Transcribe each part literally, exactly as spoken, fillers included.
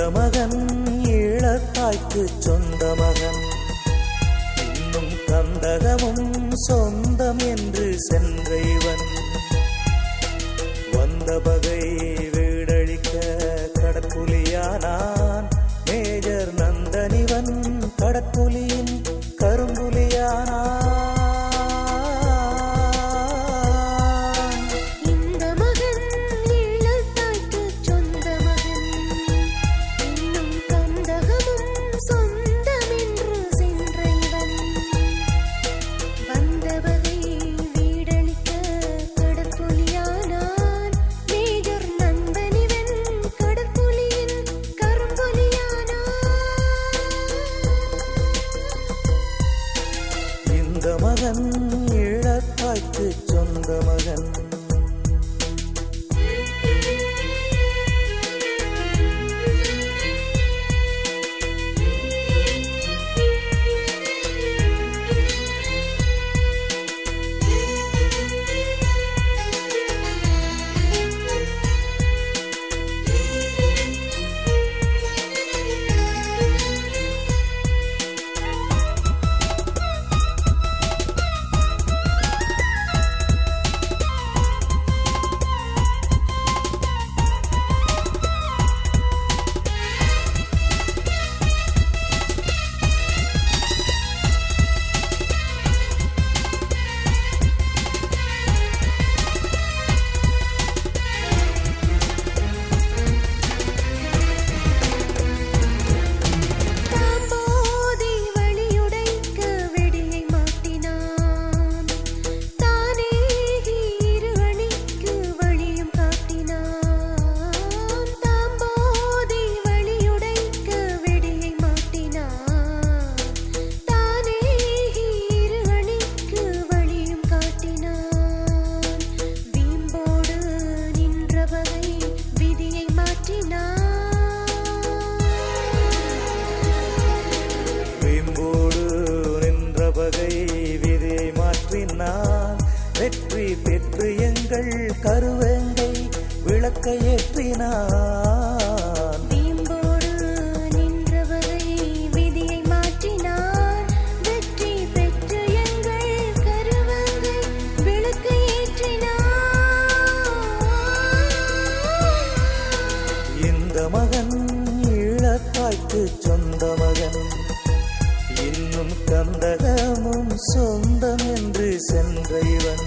மகன் ஈழத்தாய்க்கு சொந்த மகன், இன்னும் கந்தகமும் சொந்தம் என்று சென்ற இவன். வந்த பகை வீடழிக்க கடற்புலியானான் மேஜர் நந்தனிவன், கடற்புலியின் கரும்புலியானான். மகன் ஈழத்தாய்க்கு சொந்த மகன். வெற்றி பெற்று எங்கள் கருவேங்கை விளக்கை ஏற்றினான். வீம்போடு நின்றவரை விதியை மாற்றினான். வெற்றி பெற்று எங்கள் கருவேங்கை விளக்கை ஏற்றினான். இந்த மகன் ஈழத்தாய்க்கு சொந்த மகன், இன்னும் கந்தகமும் சொந்தம் என்று சென்ற இவன்.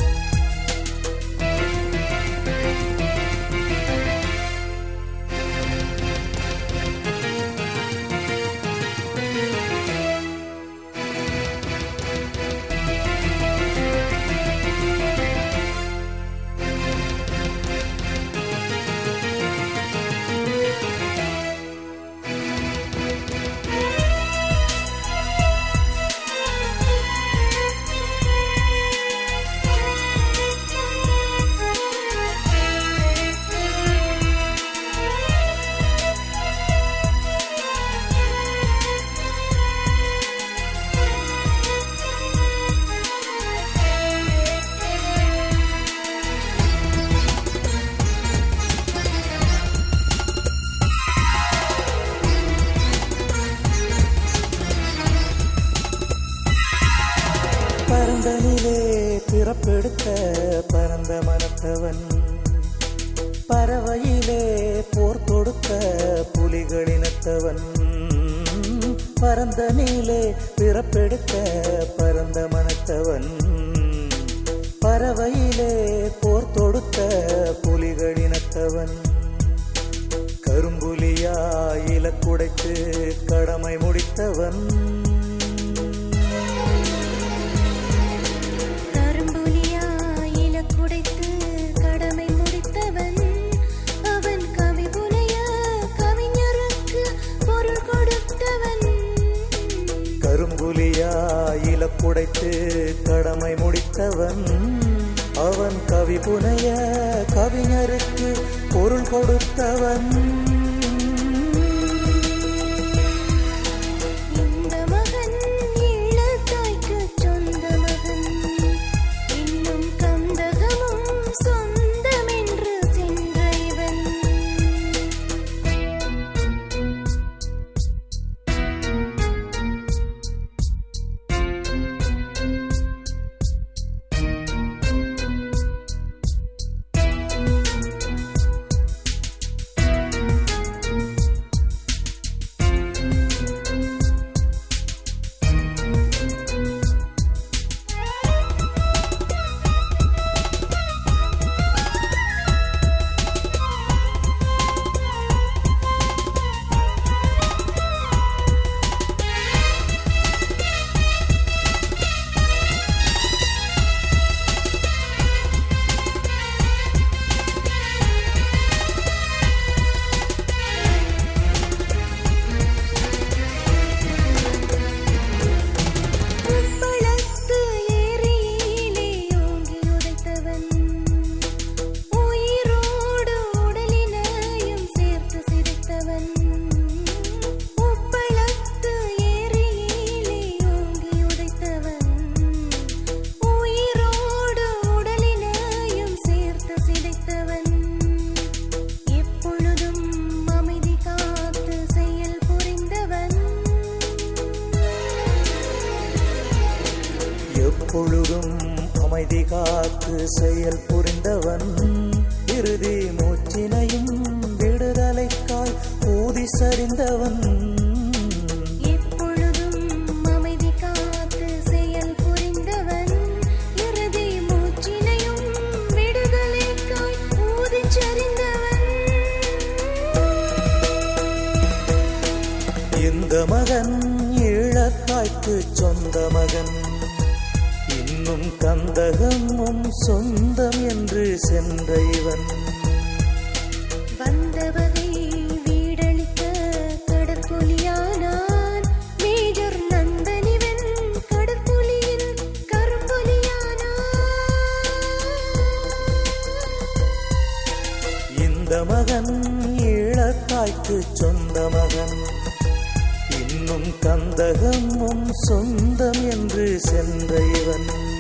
பரந்தனிலே பிறப்பெடுத்த பரந்த மனத்தவன், பறவையிலே போர் தொடுத்த புலிகளினத்தவன். பரந்தனிலே பிறப்பெடுத்த பரந்த மனத்தவன், பறவையிலே போர் தொடுத்த புலிகளினத்தவன். கரும்புலியா இலக்குடைத்து கடமை முடித்தவன். கரும்புலியா இலக்குடைத்து கடமை முடித்தவன், அவன் கவி புனைய கவிஞருக்கு பொருள் கொடுத்தவன். இந்த மகன் ஈழத்தாய்க்கு சொந்த மகன், இன்னும் கந்தகமும் சொந்தம் என்று சென்ற இவன். அமைதி காத்து செயல் புரிந்தவன் இறுதி மூச்சினையும் விடுதலைக்காய் ஊதி சரிந்தவன் எப்பொழுதும் அமைதி காத்து செயல் புரிந்தவன் இறுதி மூச்சினையும் விடுதலைக்காய் ஊதிச் சரிந்தவன் இந்த மகன் ஈழத்தாய்க்கு சொந்த மகன் இன்னும் கந்தகமும் சொந்தம் என்று சென்ற இவன் வந்த வகை வீடளிக்க கடற்புலியானான் மேஜர் நந்தனிவன் கடற்புலியின் கரும்புலியானான் இந்த மகன் ஈழத்தாய்க்கு சொந்த மகன் இன்னும் கந்தகமும் சொந்தம் என்று சென்ற இவன்